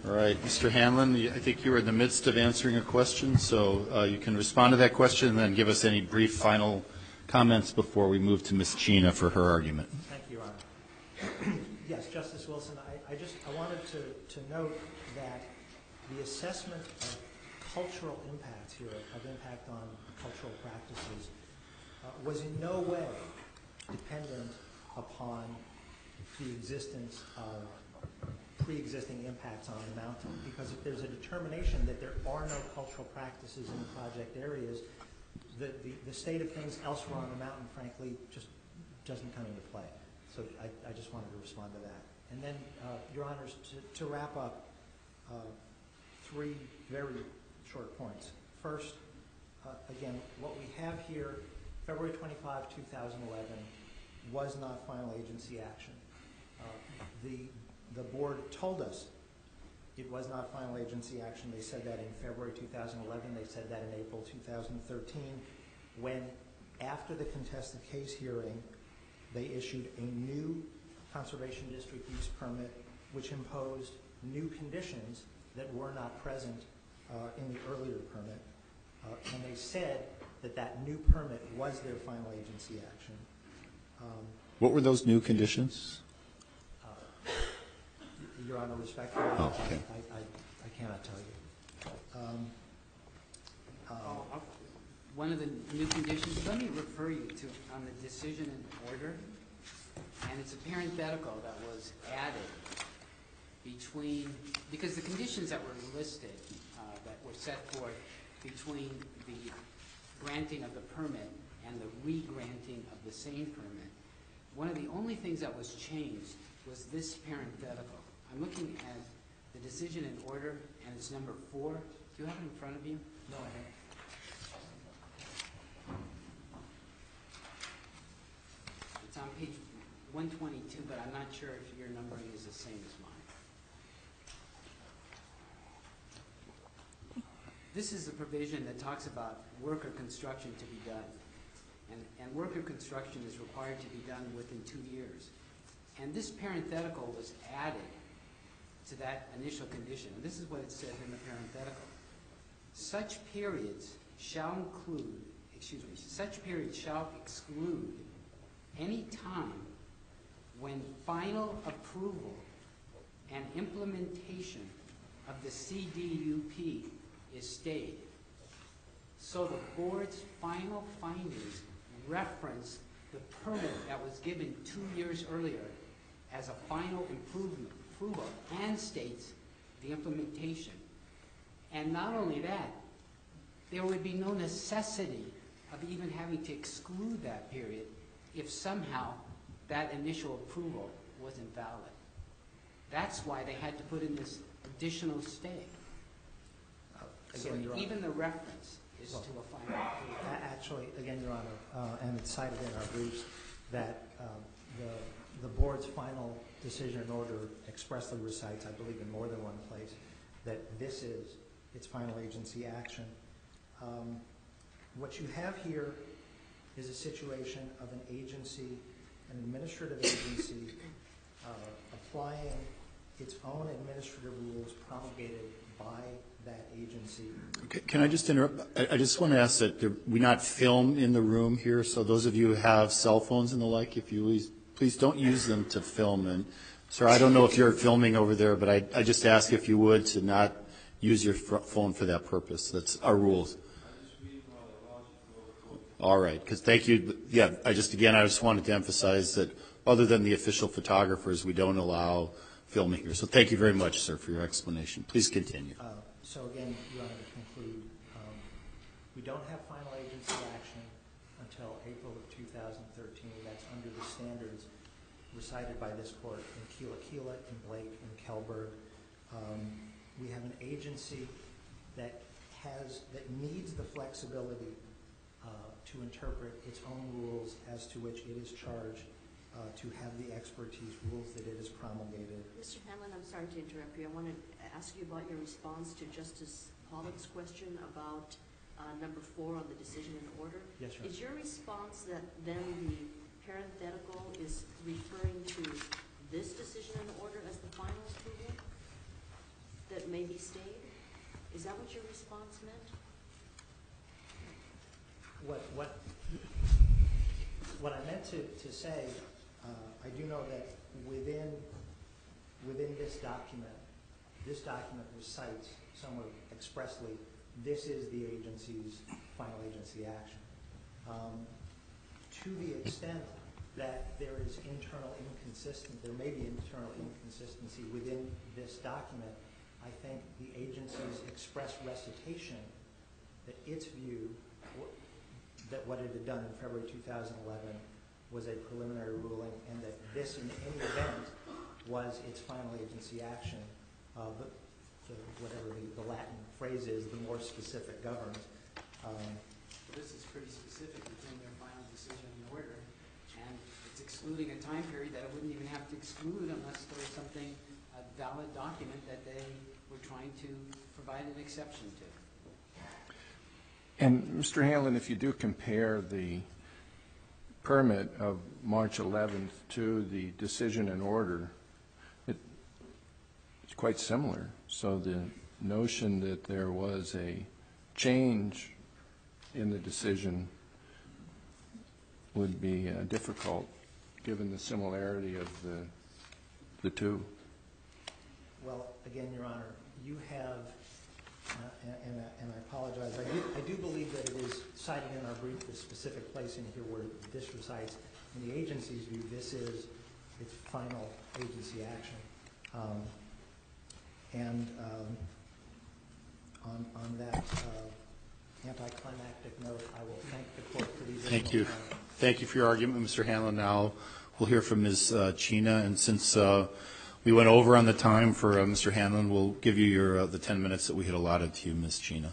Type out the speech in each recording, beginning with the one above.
All right, Mr. Hanlon, I think you were in the midst of answering a question, so you can respond to that question and then give us any brief final comments before we move to Ms. Chena for her argument. Thank you, Your Honor. Yes, Justice Wilson, I wanted to note that the assessment of cultural impacts here, of impact on cultural practices, was in no way dependent upon the existence of pre-existing impacts on the mountain, because if there's a determination that there are no cultural practices in the project areas, the state of things elsewhere on the mountain, frankly, just doesn't come into play. So I just wanted to respond to that. And then, Your Honors, to wrap up, three very short points. First, again, what we have here, February 25, 2011, was not final agency action. The board told us it was not final agency action. They said that in February 2011. They said that in April 2013, when, after the contested case hearing, they issued a new conservation district use permit, which imposed new conditions that were not present in the earlier permit. And they said that that new permit was their final agency action. What were those new conditions? Your Honor, respectfully, okay. I cannot tell you. One of the new conditions, let me refer you to on the decision in order, and it's a parenthetical that was added between, because the conditions that were listed, that were set forth between the granting of the permit and the re-granting of the same permit, one of the only things that was changed was this parenthetical. I'm looking at the decision in order, and it's number 4. Do you have it in front of you? No, I don't. It's on page 122, but I'm not sure if your numbering is the same as mine. This is a provision that talks about work or construction to be done. And work or construction is required to be done within 2 years. And this parenthetical was added to that initial condition. And this is what it said in the parenthetical. Such periods shall exclude any time when final approval and implementation of the CDUP is stayed. So the board's final findings reference the permit that was given 2 years earlier as a final approval and states the implementation. And not only that, there would be no necessity of even having to exclude that period if somehow that initial approval was invalid. That's why they had to put in this additional stay. So even the reference is to a final approval. Actually, again, Your Honor, and it's cited in our briefs that the board's final decision in order expressly recites, I believe in more than one place, that this is its final agency action. What you have here is a situation of an agency, an administrative agency, applying its own administrative rules promulgated by that agency. Okay, can I just interrupt? I just want to ask that we not film in the room here, so those of you who have cell phones and the like, if you please don't use them to film. And sir, I don't know if you're filming over there, but I just ask if you would to not use your phone for that purpose. That's our rules. All right, because thank you. Yeah, I just wanted to emphasize that other than the official photographers, we don't allow filming here. So thank you very much, sir, for your explanation. Please continue. So again, Your Honor, to conclude, we don't have final agency action until April of 2013. That's under the standards recited by this court in Keela, in Blake, in Kelberg. We have an agency that needs the flexibility to interpret its own rules as to which it is charged, to have the expertise rules that it has promulgated. Mr. Hanlon, I'm sorry to interrupt you. I want to ask you about your response to Justice Pollock's question about number 4 on the decision in order. Yes, Your Honor. Is your response that then the parenthetical is referring to this decision in order as the final approval? That it may be stayed? Is that what your response meant? What I meant to say, I do know that within this document recites somewhere expressly, this is the agency's final agency action. To the extent that there is there may be internal inconsistency within this document, I think the agency's express recitation that its view that what it had done in February 2011 was a preliminary ruling, and that this, in any event, was its final agency action. Whatever the Latin phrase is, the more specific governs. This is pretty specific within their final decision and order, and it's excluding a time period that it wouldn't even have to exclude unless there was something, a valid document that they were trying to provide an exception to. And Mr. Hanlon, if you do compare the permit of March 11th to the decision and order, it's quite similar. So the notion that there was a change in the decision would be difficult given the similarity of the two. Well, again, Your Honor, you have, and I apologize, I do believe that it is cited in our brief, the specific place in here where this recites. In the agency's view, this is its final agency action. On that anticlimactic note, I will thank the court for the additional Thank you. time. Thank you for your argument, Mr. Hanlon. Now we'll hear from Ms. Chena, and since we went over on the time for Mr. Hanlon, we'll give you your the 10 minutes that we had allotted to you, Ms. Chena.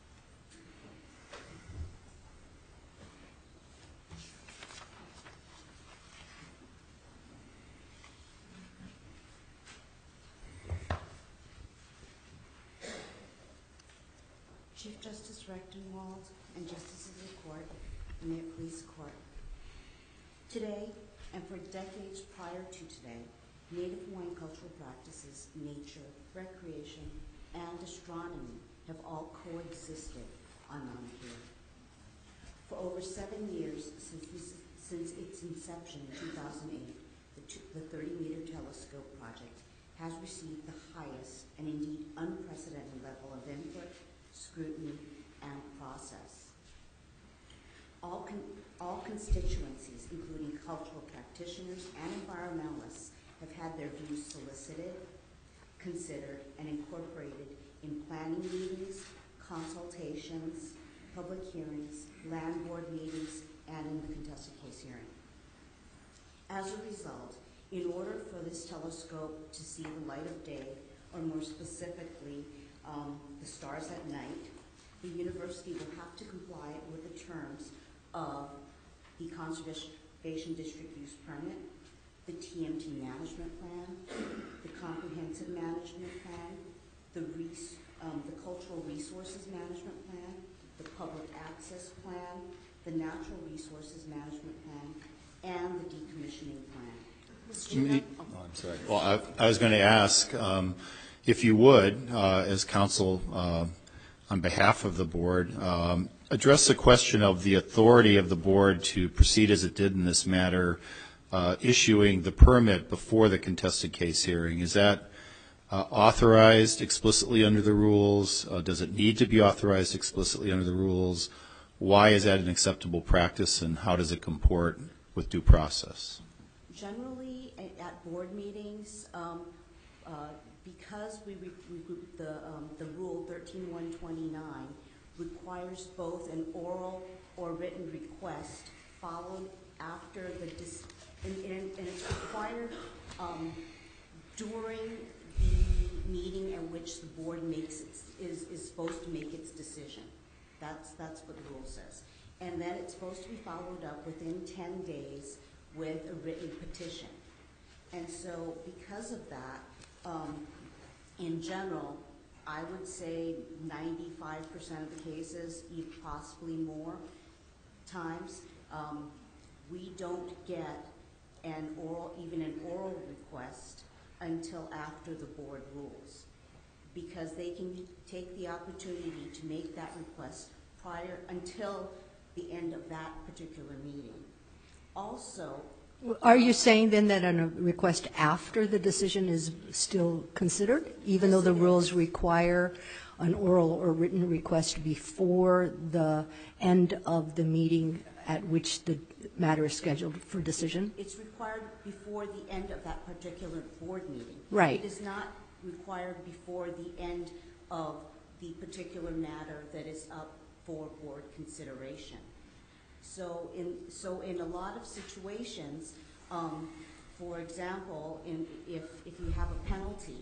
Chief Justice Rechtenwald and Justices of the Court, and may it please the Court. Today, and for decades prior to today, Native Hawaiian cultural practices, nature, recreation, and astronomy have all coexisted on Mauna Kea. For over 7 years since its inception in 2008, the 30-meter telescope project has received the highest and indeed unprecedented level of input, scrutiny, and process. All constituencies, including cultural practitioners and environmentalists, have had their views solicited, considered, and incorporated in planning meetings, consultations, public hearings, land board meetings, and in the contested case hearing. As a result, in order for this telescope to see the light of day, or more specifically, the stars at night, the university will have to comply with the terms of the Conservation District Use Permit, the TMT Management Plan, the Comprehensive Management Plan, the Cultural Resources Management Plan, the Public Access Plan, the Natural Resources Management Plan, and the Decommissioning Plan. I'm sorry. Well, I was going to ask if you would, as counsel on behalf of the board, address the question of the authority of the board to proceed as it did in this matter, issuing the permit before the contested case hearing. Is that authorized explicitly under the rules? Does it need to be authorized explicitly under the rules? Why is that an acceptable practice, and how does it comport with due process? Generally, at board meetings, because the rule 13.129 requires both an oral or written request followed after and it's required during the meeting in which the board is supposed to make its decision. That's what the rule says. And then it's supposed to be followed up within 10 days with a written petition. And so because of that, in general, I would say 95% of the cases, possibly more times, we don't get even an oral request until after the board rules. because they can take the opportunity to make that request until the end of that particular meeting. Also, Are you saying then that a request after the decision is still considered, even though the rules require an oral or written request before the end of the meeting at which the matter is scheduled for decision? it's required before the end of that particular board meeting. Right. It is not required before the end of the particular matter that is up for board consideration. So in a lot of situations, for example, if you have a penalty,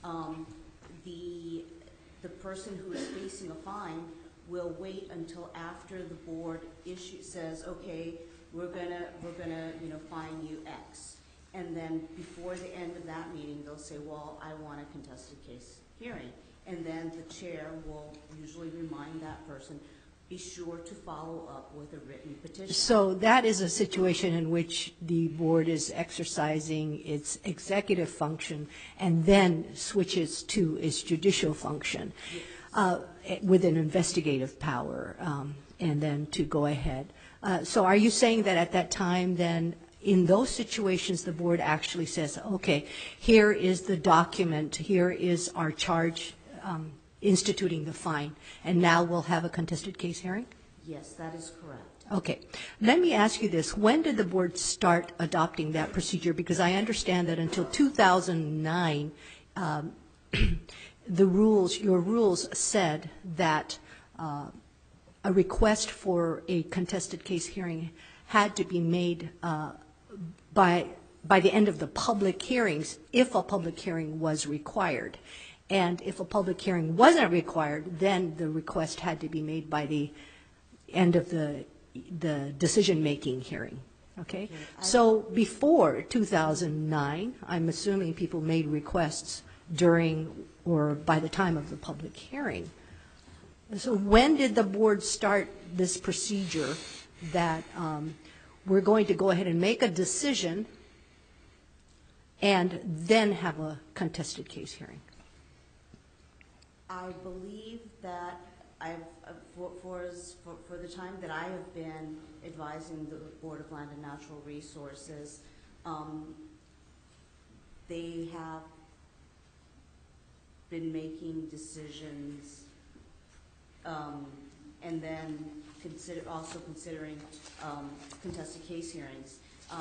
the person who is facing a fine will wait until after the board says, okay, we're gonna fine you X, and then before the end of that meeting, they'll say, well, I want a contested case hearing, and then the chair will usually remind that person, be sure to follow up with a written petition. So that is a situation in which the board is exercising its executive function and then switches to its judicial function with an investigative power, and then to go ahead. So are you saying that at that time then, in those situations, the board actually says, okay, here is the document, here is our charge instituting the fine, and now we'll have a contested case hearing? Yes, that is correct. Okay. Let me ask you this. When did the board start adopting that procedure? Because I understand that until 2009, your rules said that a request for a contested case hearing had to be made by the end of the public hearings if a public hearing was required. And if a public hearing wasn't required, then the request had to be made by the end of the decision-making hearing. Okay? So before 2009, I'm assuming people made requests during or by the time of the public hearing. So when did the board start this procedure that we're going to go ahead and make a decision and then have a contested case hearing? I believe that for the time that I have been advising the Board of Land and Natural Resources, they have been making decisions and then also considering contested case hearings.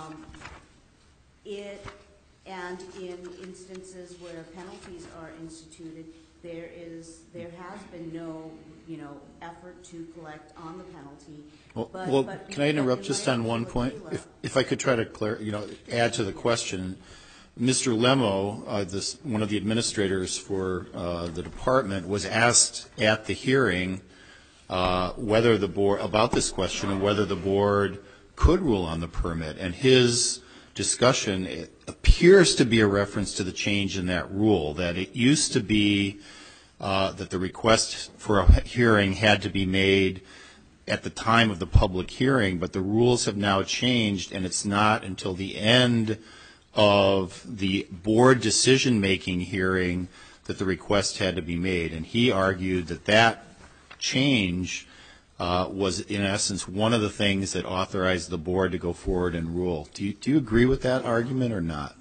And in instances where penalties are instituted, there has been no, effort to collect on the penalty. Well, can I interrupt just on one point? If I could try to add to the question. Mr. Lemo, one of the administrators for the department, was asked at the hearing whether the board, about this question, and whether the board could rule on the permit. And his discussion appears to be a reference to the change in that rule, that it used to be that the request for a hearing had to be made at the time of the public hearing, but the rules have now changed, and it's not until the end of the board decision-making hearing that the request had to be made. And he argued that that change was, in essence, one of the things that authorized the board to go forward and rule. Do you agree with that argument or not?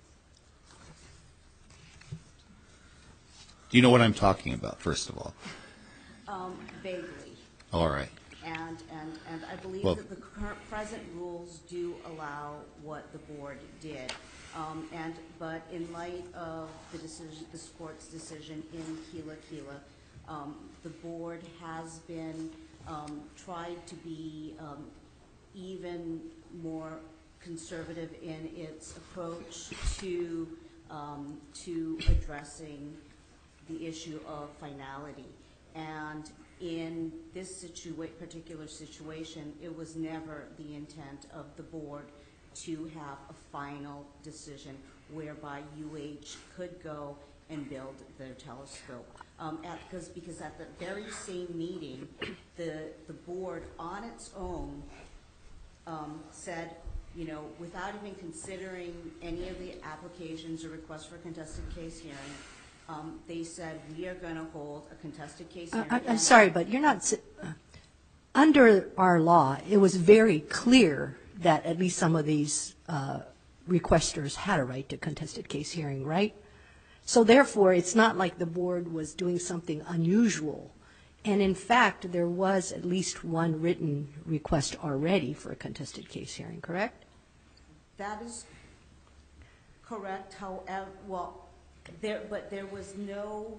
Do you know what I'm talking about, first of all? Vaguely. All right. And I believe that the present rules do allow what the board did. But in light of this court's decision in Kila, the board has been tried to be even more conservative in its approach to addressing the issue of finality. And in this particular situation, it was never the intent of the board to have a final decision whereby UH could go and build their telescope. Because at the very same meeting, the board on its own said, without even considering any of the applications or requests for contested case hearing, They said, we are going to hold a contested case hearing. I'm sorry, but you're not, under our law, it was very clear that at least some of these requesters had a right to contested case hearing, right? So therefore, it's not like the board was doing something unusual. And in fact, there was at least one written request already for a contested case hearing, correct? That is correct. However, well, but there was no,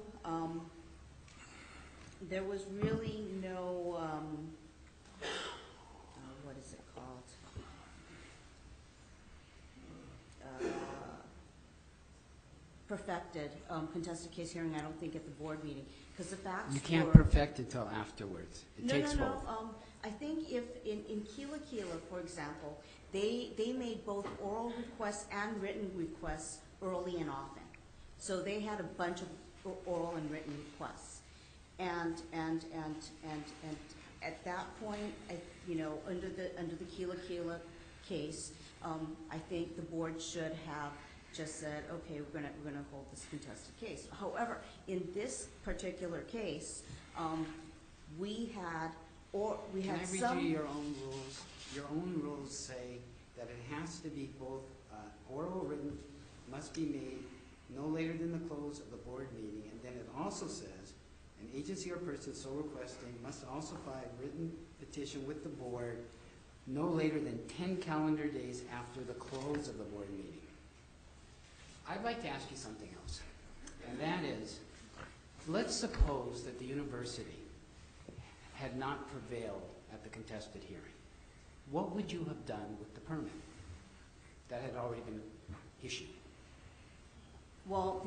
there was really no, what is it called? Perfected contested case hearing, I don't think, at the board meeting, because the facts were... You can't perfect it till afterwards. It takes both. No. I think if, in Kila Kila, for example, they made both oral requests and written requests early and often. So they had a bunch of oral and written requests. And at that point, under the Kila Kila case, I think the board should have just said, okay, we're gonna hold this contested case. However, in this particular case, we had some... Can I read you your own rules? Your own rules say that it has to be both oral or written, must be made no later than the close of the board meeting, and then it also says an agency or person so requesting must also file a written petition with the board no later than 10 calendar days after the close of the board meeting. I'd like to ask you something else, and that is, let's suppose that the university had not prevailed at the contested hearing. What would you have done with the permit that had already been issued? Well,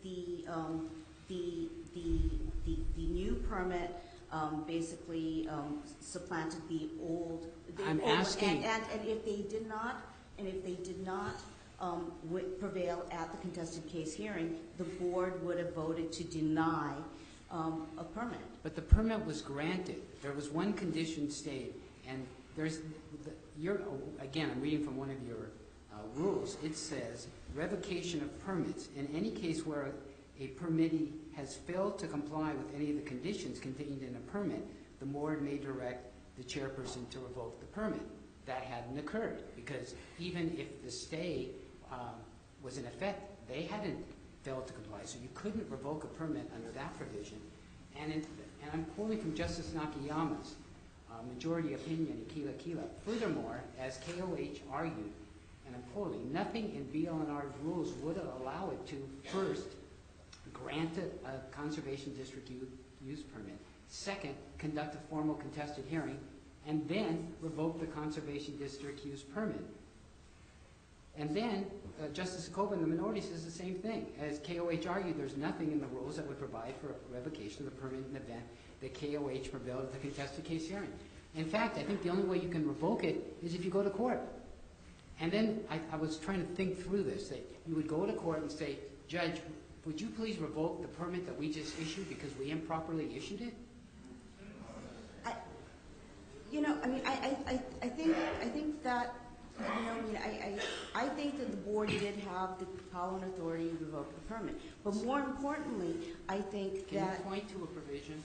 the new permit basically supplanted the old. I'm asking. And if they did not, prevail at the contested case hearing, the board would have voted to deny a permit. But the permit was granted. There was one condition stayed, and again, I'm reading from one of your rules. It says revocation of permits. In any case where a permittee has failed to comply with any of the conditions contained in a permit, the board may direct the chairperson to revoke the permit. That hadn't occurred, because even if the stay was in effect, they hadn't failed to comply, so you couldn't revoke a permit under that provision. And I'm quoting from Justice Nakayama's majority opinion in Kila Kila. Furthermore, as KOH argued, and I'm quoting, nothing in BLNR's rules would allow it to first grant a conservation district use permit, second, conduct a formal contested hearing, and then revoke the conservation district use permit. And then Justice Jacob in the minority says the same thing. As KOH argued, there's nothing in the rules that would provide for a revocation of the permit in the event that KOH prevailed at the contested case hearing. In fact, I think the only way you can revoke it is if you go to court. And then I was trying to think through this, that you would go to court and say, Judge, would you please revoke the permit that we just issued because we improperly issued it? I think that the board did have the power and authority to revoke the permit. But more importantly, I think that... Can you point to a provision?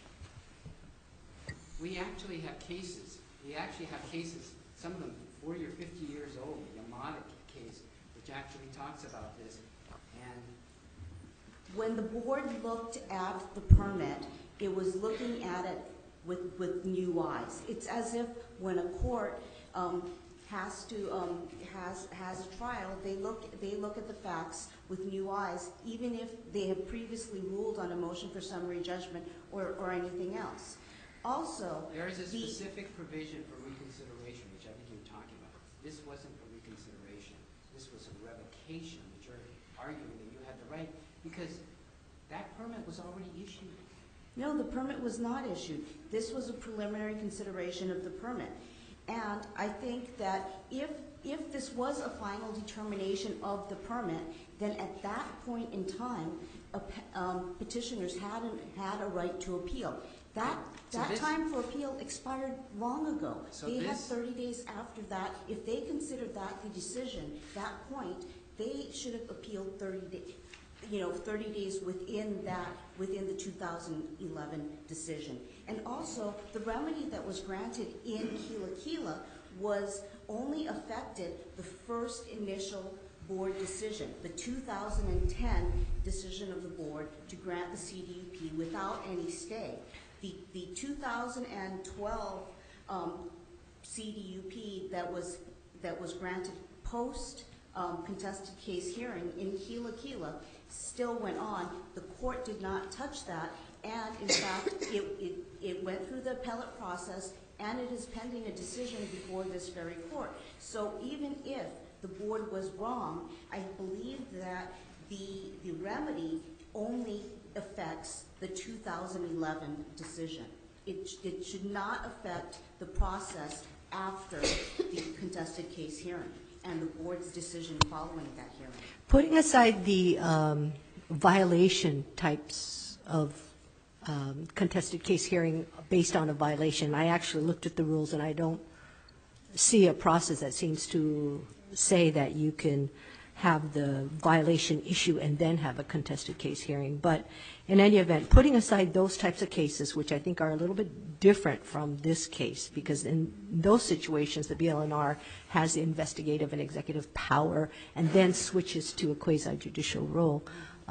We actually have cases, some of them 40 or 50 years old, the Yamada case, which actually talks about this. And when the board looked at the permit, it was looking at it with new eyes. It's as if when a court has a trial, they look at the facts with new eyes, even if they have previously ruled on a motion for summary judgment or anything else. Also, there is a specific provision for reconsideration, which I think you're talking about. This wasn't for reconsideration. This was a revocation, which you're arguing that you had the right, because that permit was already issued. No, the permit was not issued. This was a preliminary consideration of the permit. And I think that if this was a final determination of the permit, then at that point in time, petitioners had a right to appeal. That time for appeal expired long ago. They had 30 days after that. If they considered that the decision, that point, they should have appealed 30 days. 30 days within the 2011 decision. And also, the remedy that was granted in Kila Kila was only affected the first initial board decision, the 2010 decision of the board to grant the CDUP without any stay. The 2012 CDUP that was granted post contested case hearing in Kila Kila still went on. The court did not touch that, and in fact, it went through the appellate process, and it is pending a decision before this very court. So even if the board was wrong, I believe that the remedy only affects the 2011 decision. It should not affect the process after the contested case hearing and the board's decision following that hearing. Putting aside the violation types of contested case hearing based on a violation, I actually looked at the rules and I don't see a process that seems to say that you can have the violation issue and then have a contested case hearing. But in any event, putting aside those types of cases, which I think are a little bit different from this case, because in those situations the BLNR has the investigative and executive power and then switches to a quasi-judicial role.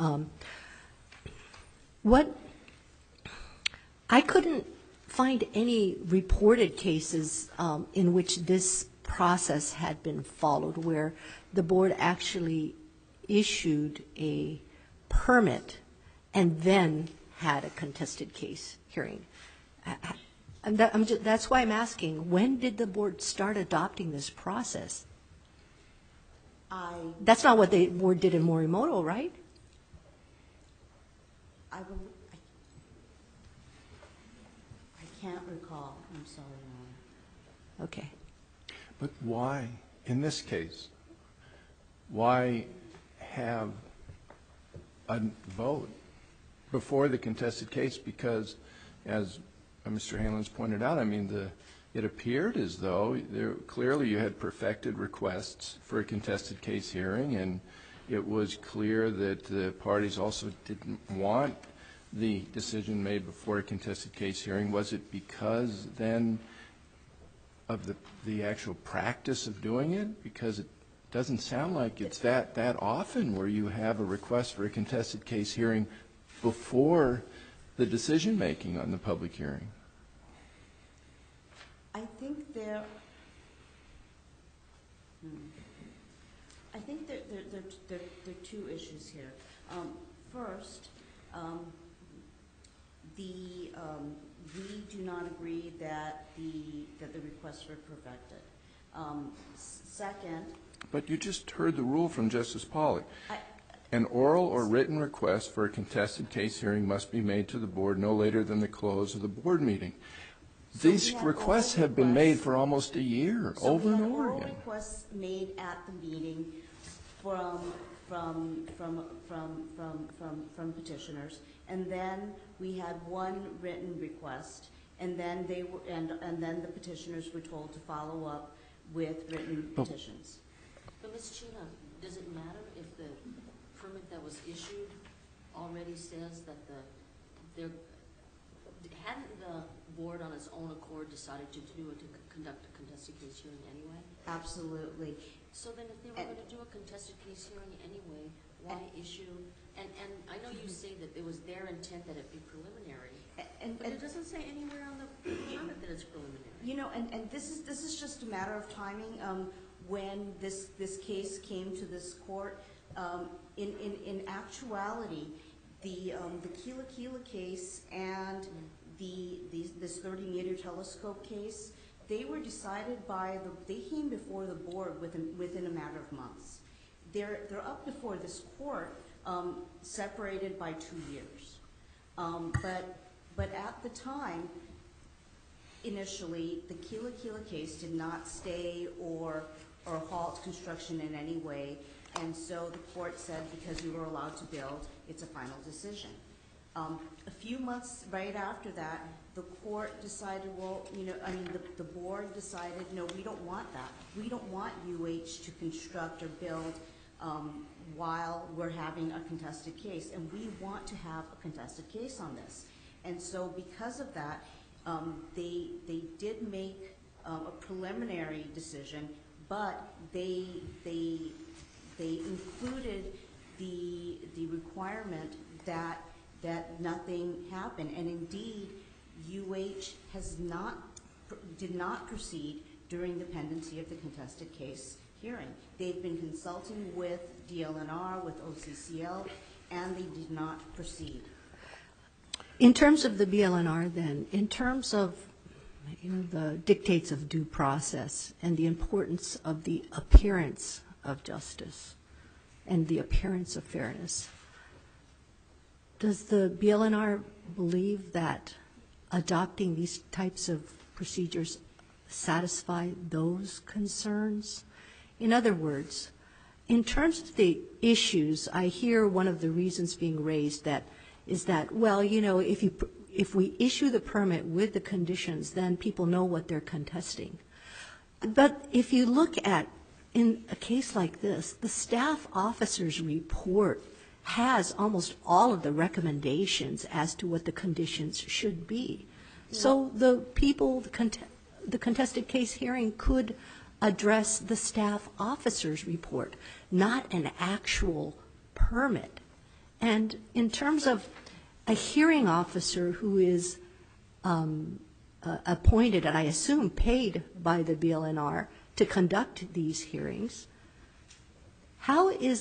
I couldn't find any reported cases in which this process had been followed where the board actually issued a permit and then had a contested case hearing. And that's why I'm asking, when did the board start adopting this process? That's not what the board did in Morimoto, right? I can't recall. I'm sorry, Your Honor. Okay. But why, in this case, why have a vote before the contested case? Because, as Mr. Hanlon's pointed out, I mean, it appeared as though clearly you had perfected requests for a contested case hearing, and it was clear that the parties also didn't want the decision made before a contested case hearing. Was it because then of the actual practice of doing it? Because it doesn't sound like it's that often where you have a request for a contested case hearing before the decision making on the public hearing. I think there are two issues here. First, we do not agree that the requests were perfected. Second, but you just heard the rule from Justice Pollack. An oral or written request for a contested case hearing must be made to the board no later than the close of the board meeting. These requests have been made for almost a year, over and over again. So we had oral requests made at the meeting from petitioners, and then we had one written request, and then then the petitioners were told to follow up with written petitions. But Ms. Chena, does it matter if the permit that was issued already says that hadn't the board on its own accord decided to conduct a contested case hearing anyway? Absolutely. So then if they were going to do a contested case hearing anyway, why issue? And I know you say that it was their intent that it be preliminary, but it doesn't say anywhere on the permit that it's preliminary. You know, and this is just a matter of timing. When this case came to this court, in actuality, the Kila Kila case and this 30-meter telescope case, they were decided they came before the board within a matter of months. They're up before this court, separated by 2 years. But at the time, initially, the Kila Kila case did not stay or halt construction in any way, and so the court said because we were allowed to build, it's a final decision. A few months right after that, the court decided, the board decided, no, we don't want that. We don't want UH to construct or build while we're having a contested case, and we want to have a contested case on this. And so because of that, they did make a preliminary decision, but they included the requirement that nothing happen. And indeed, UH did not proceed during the pendency of the contested case hearing. They've been consulting with DLNR, with OCCL, and they did not proceed. In terms of the BLNR then, in terms of the dictates of due process and the importance of the appearance of justice and the appearance of fairness, does the BLNR believe that adopting these types of procedures satisfy those concerns? In other words, in terms of the issues, I hear one of the reasons being raised is that, well, if we issue the permit with the conditions, then people know what they're contesting. But if you look at, in a case like this, the staff officer's report has almost all of the recommendations as to what the conditions should be. So the contested case hearing could address the staff officer's report, not an actual permit. And in terms of a hearing officer who is appointed, and I assume paid by the BLNR to conduct these hearings, how is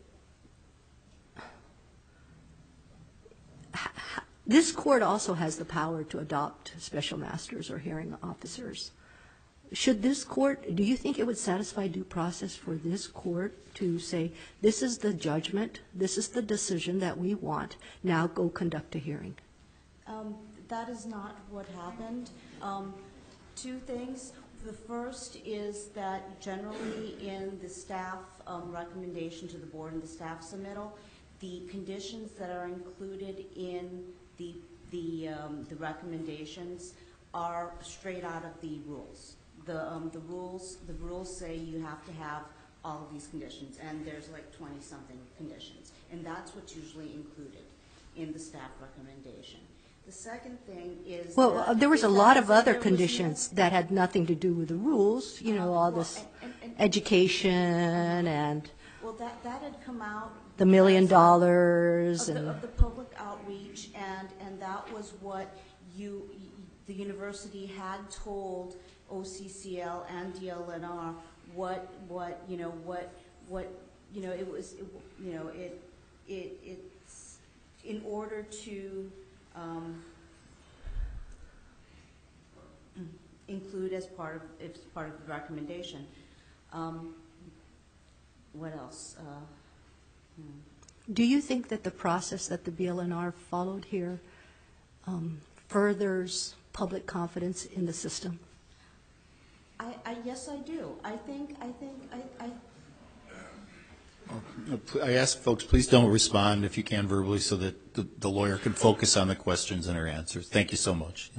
this court also has the power to adopt special masters or hearing officers. Should this court, do you think it would satisfy due process for this court to say, this is the judgment, this is the decision that we want, now go conduct a hearing? That is not what happened. Two things. The first is that generally in the staff recommendation to the board and the staff submittal, the conditions that are included in the recommendations are straight out of the rules. The rules say you have to have all of these conditions, and there's like 20-something conditions, and that's what's usually included in the staff recommendation. The second thing is there was a lot of other conditions that had nothing to do with the rules, all this education and well, that had come out the $1 million of the public outreach, and that was what the university had told OCCL and DLNR it's in order to include as part of the recommendation. What else? Do you think that the process that the BLNR followed here furthers public confidence in the system? Yes, I do. I ask folks, please don't respond if you can verbally so that the lawyer can focus on the questions and her answers. Thank you so much.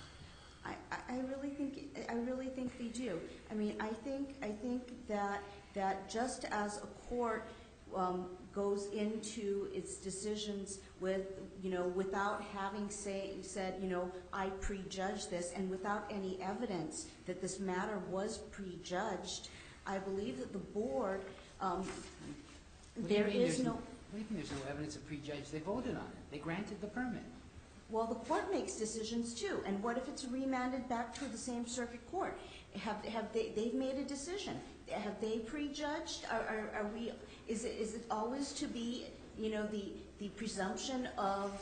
I really think they do. I mean, I think that just as a court goes into its decisions without having said, I prejudged this, and without any evidence that this matter was prejudged, I believe that the board, there is no... What do you mean there's no evidence of prejudge? They voted on it. They granted the permit. Well, the court makes decisions too, and what if it's remanded back to the same circuit court? They've made a decision. Have they prejudged? Is it always to be, the presumption of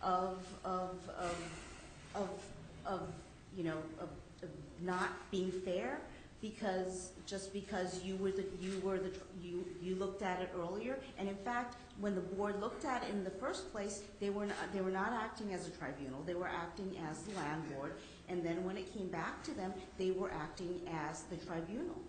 not being fair just because you looked at it earlier? And in fact, when the board looked at it in the first place, they were not acting as a tribunal. They were acting as the landlord. And then when it came back to them, they were acting as the tribunal.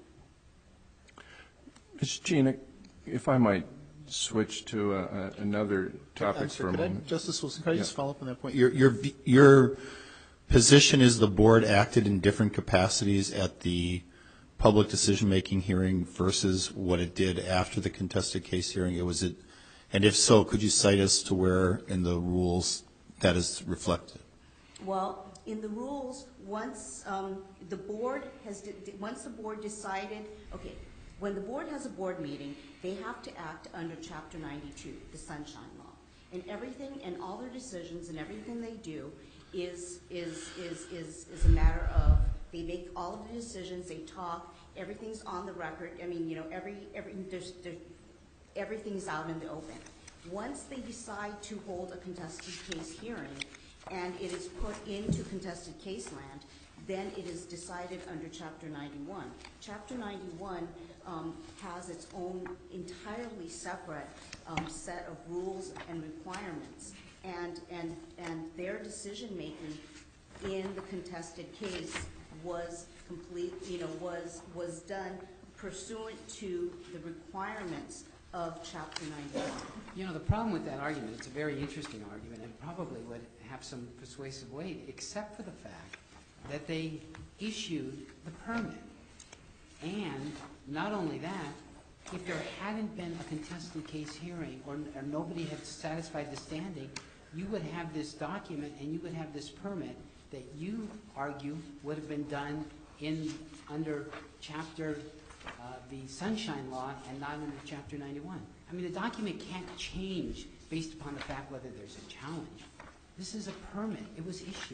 Ms. Gina, if I might switch to another topic for a moment. Justice Wilson, can I just follow up on that point? Your position is the board acted in different capacities at the public decision-making hearing versus what it did after the contested case hearing? And if so, could you cite us to where in the rules that is reflected? Well, in the rules, once the board decided, okay, when the board has a board meeting, they have to act under Chapter 92, the Sunshine Law. And everything, and all their decisions and everything they do is a matter of, they make all of the decisions, they talk, everything's on the record. I mean, you know, everything's out in the open. Once they decide to hold a contested case hearing, and it is put into contested case land, then it is decided under Chapter 91. Chapter 91 has its own entirely separate set of rules and requirements, and their decision-making in the contested case was complete, was done pursuant to the requirements of Chapter 91. You know, the problem with that argument, it's a very interesting argument and probably would have some persuasive weight, except for the fact that they issued the permit. And not only that, if there hadn't been a contested case hearing or nobody had satisfied the standing, you would have this document and you would have this permit that you argue would have been done under Chapter the Sunshine Law and not under Chapter 91. I mean, the document can't change based upon the fact whether there's a challenge. This is a permit. It was issued.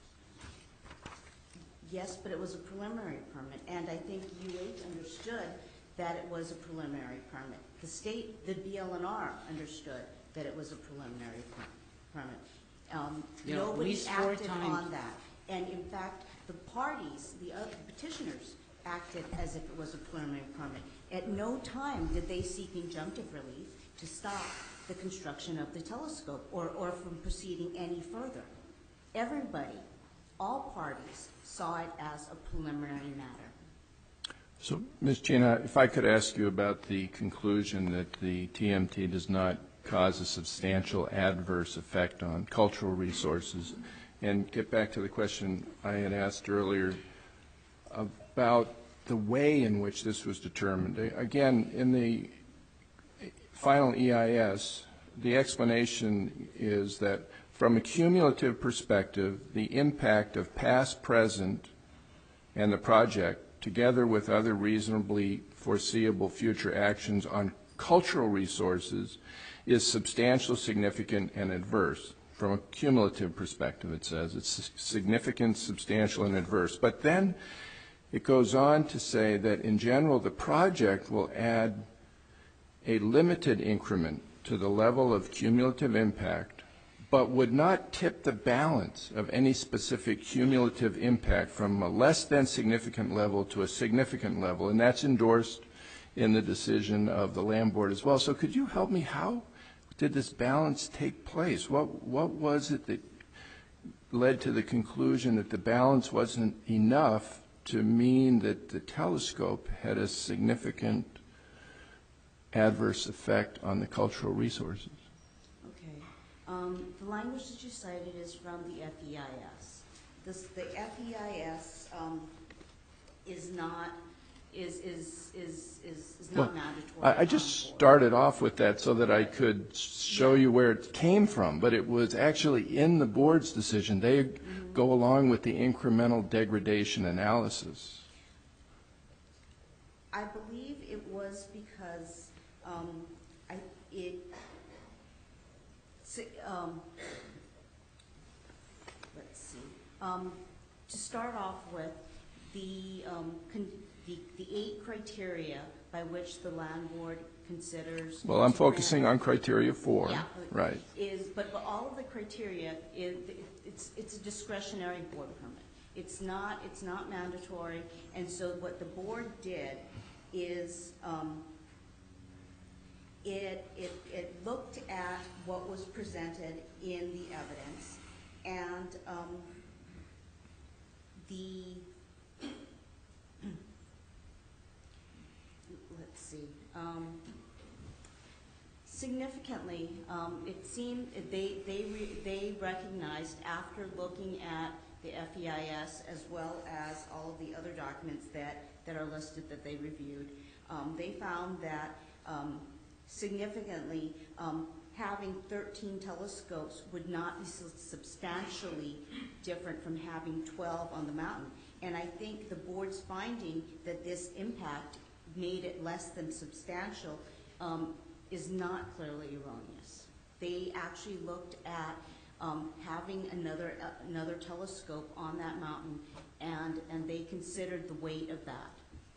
Yes, but it was a preliminary permit, and I think UH understood that it was a preliminary permit. The state, the BLNR, understood that it was a preliminary permit. Nobody acted on that. And in fact, the parties, the petitioners, acted as if it was a preliminary permit. At no time did they seek injunctive relief to stop the construction of the telescope or from proceeding any further. Everybody, all parties, saw it as a preliminary matter. So, Ms. Gina, if I could ask you about the conclusion that the TMT does not cause a substantial adverse effect on cultural resources, and get back to the question I had asked earlier about the way in which this was determined. Again, in the final EIS, the explanation is that from a cumulative perspective, the impact of past, present, and the project, together with other reasonably foreseeable future actions on cultural resources, is substantial, significant, and adverse. From a cumulative perspective, it says. It's significant, substantial, and adverse. But then it goes on to say that, in general, the project will add a limited increment to the level of cumulative impact, but would not tip the balance of any specific cumulative impact from a less than significant level to a significant level. And that's endorsed in the decision of the Land Board as well. So could you help me? How did this balance take place? What was it that led to the conclusion that the balance wasn't enough to mean that the telescope had a significant adverse effect on the cultural resources? Okay. The language that you cited is from the FEIS. The FEIS is not mandatory. I just started off with that so that I could show you where it came from, but it was actually in the board's decision. They go along with the incremental degradation analysis. I believe it was because let's see. To start off with, the 8 criteria by which the Land Board considers. Well, I'm focusing on criteria 4. Yeah, right. But all of the criteria it's a discretionary board permit. It's not mandatory, and so what the board did is it looked at what was presented in the evidence, and let's see. Significantly, it seemed they recognized after looking at the FEIS as well as all of the other documents that are listed that they reviewed, they found that significantly having 13 telescopes would not be substantially different from having 12 on the mountain. And I think the board's finding that this impact made it less than substantial is not clearly erroneous. They actually looked at having another telescope on that mountain, and they considered the weight of that.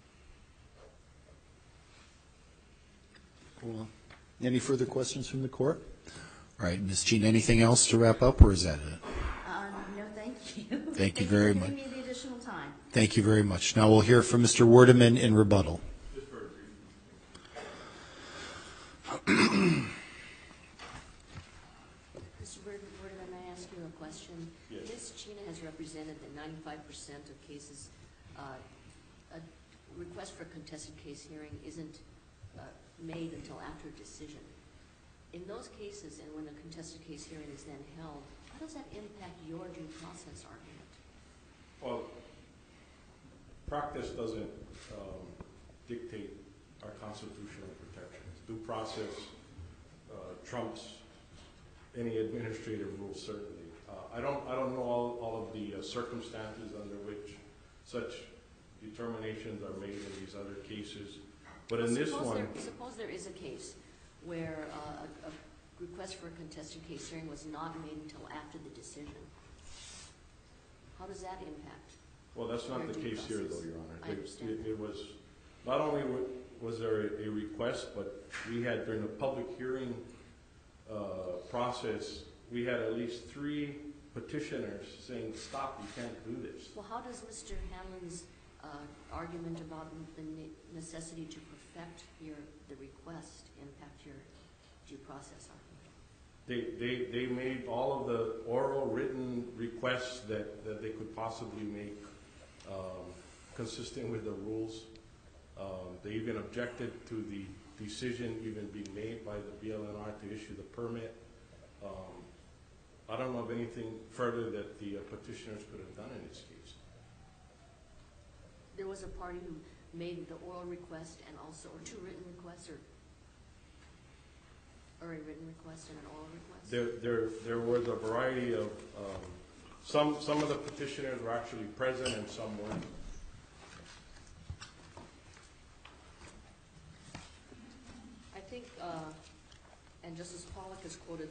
Well, any further questions from the court? All right, Ms. Jean, anything else to wrap up, or is that it? No, thank you. Thank you very much. Thank you for giving me the additional time. Thank you very much. Now we'll hear from Mr. Werdeman in rebuttal. Mr. Werdeman, may I ask you a question? Yes. Ms. Chena has represented that 95% of cases, a request for a contested case hearing isn't made until after a decision. In those cases, and when a contested case hearing is then held, how does that impact your due process argument? Well, practice doesn't dictate our constitutional protections. Due process trumps any administrative rule, certainly. I don't know all of the circumstances under which such determinations are made in these other cases, but in this one, Suppose there is a case where a request for a contested case hearing was not made until after the decision. How does that impact? well, that's not the Your due case here, process. though, Your Honor. I understand. It was not only was there a request, but we had during the public hearing process, we had at least 3 petitioners saying, "Stop! You can't do this." Well, how does Mr. Hanlon's argument about the necessity to perfect the request impact your due process argument? They made all of the oral written requests that they could possibly make consistent with the rules. They even objected to the decision even being made by the BLNR to issue the permit. I don't know of anything further that the petitioners could have done in this case. There was a party who made the oral request and also, or 2 written requests, or a written request and an oral request? There was a variety of, some of the petitioners were actually present and some weren't. I think, and Justice Pollack has quoted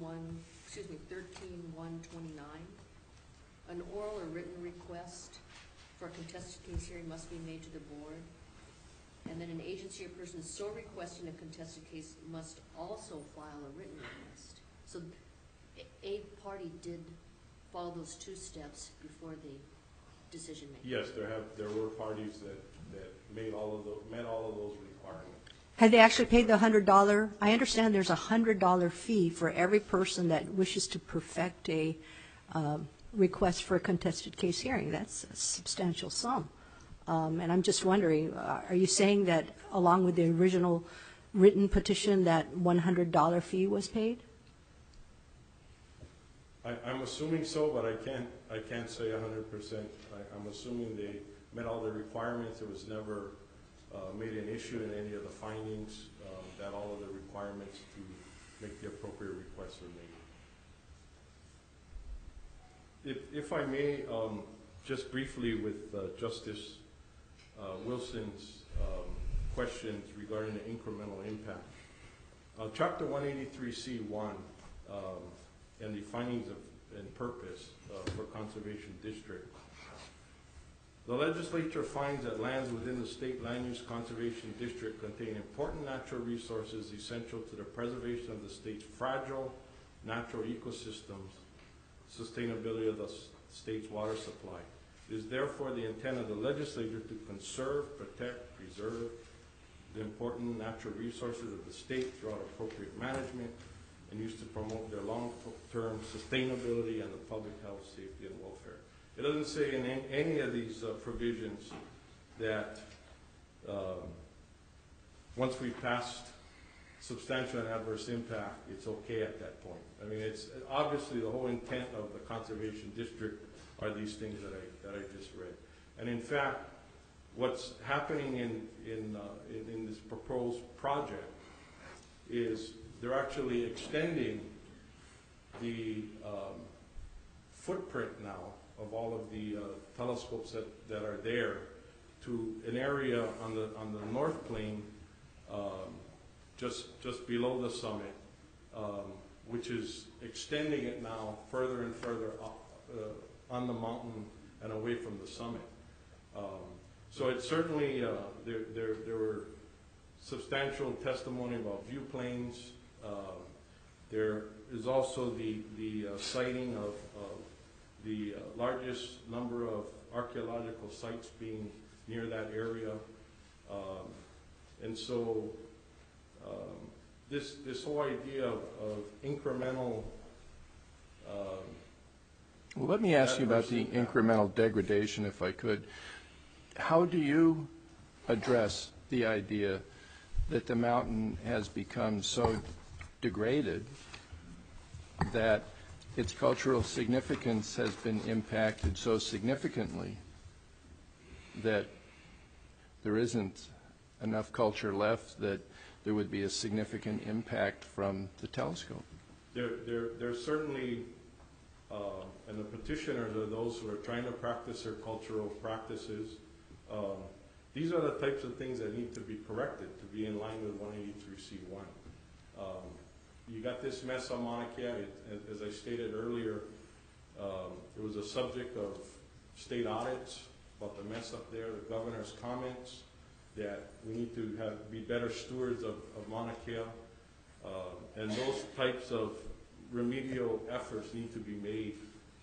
13-129. An oral or written request for a contested case hearing must be made to the board. And then an agency or person so requesting a contested case must also file a written request. So a party did follow those 2 steps before the decision making. Yes, there were parties that met all of those requirements. Had they actually paid the $100? I understand there's a $100 fee for every person that wishes to perfect a request for a contested case hearing. That's a substantial sum. And I'm just wondering, are you saying that along with the original written petition that $100 fee was paid? I'm assuming so, but I can't say 100%. I'm assuming they met all the requirements. It was never made an issue in any of the findings that all of the requirements to make the appropriate requests are made. If I may, just briefly with Justice Wilson's questions regarding the incremental impact. Chapter 183C1 and the findings and purpose for Conservation District. The legislature finds that lands within the state land use conservation district contain important natural resources essential to the preservation of the state's fragile natural ecosystems, sustainability of the state's water supply. It is therefore the intent of the legislature to conserve, protect, preserve the important natural resources of the state throughout appropriate management and used to promote their long-term sustainability and the public health, safety, and welfare. It doesn't say in any of these provisions that once we passed substantial and adverse impact, it's okay at that point. I mean, it's obviously the whole intent of the conservation district are these things that I just read. And in fact, what's happening in this proposed project is they're actually extending the footprint now of all of the telescopes that are there to an area on the north plain, just below the summit, which is extending it now further and further up on the mountain and away from the summit. So it's certainly there were substantial testimony about view planes. There is also the sighting of the largest number of archaeological sites being near that area. And so this whole idea of incremental Well, let me ask you about the incremental degradation, if I could. How do you address the idea that the mountain has become so degraded that its cultural significance has been impacted so significantly that there isn't enough culture left that there would be a significant impact from the telescope? There's certainly, and the petitioners are those who are trying to practice their cultural practices. These are the types of things that need to be corrected to be in line with 183C1. You got this mess on Mauna Kea. As I stated earlier, it was a subject of state audits about the mess up there, the governor's comments that we need to be better stewards of Mauna Kea. And those types of remedial efforts need to be made.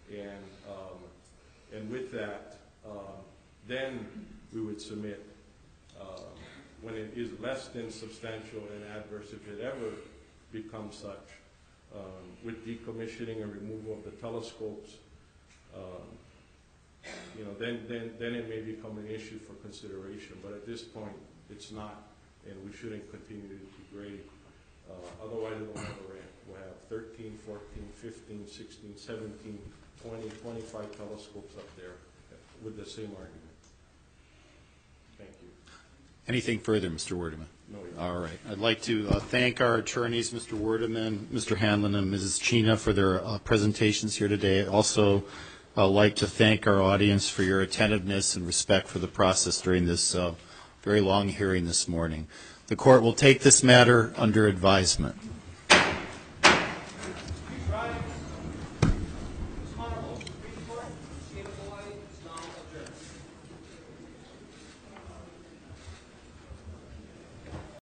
And with that, then we would submit when it is less than substantial and adverse, if it ever becomes such, with decommissioning and removal of the telescopes, then it may become an issue for consideration. But at this point, it's not, and we shouldn't continue to degrade. Otherwise, it'll never end. We'll have 13, 14, 15, 16, 17, 20, 25 telescopes up there with the same argument. Thank you. Anything further, Mr. Werdeman? No, all right. I'd like to thank our attorneys, Mr. Werdeman, Mr. Hanlon, and Mrs. Chena for their presentations here today. Also, I'd like to thank our audience for your attentiveness and respect for the process during this very long hearing this morning. The court will take this matter under advisement.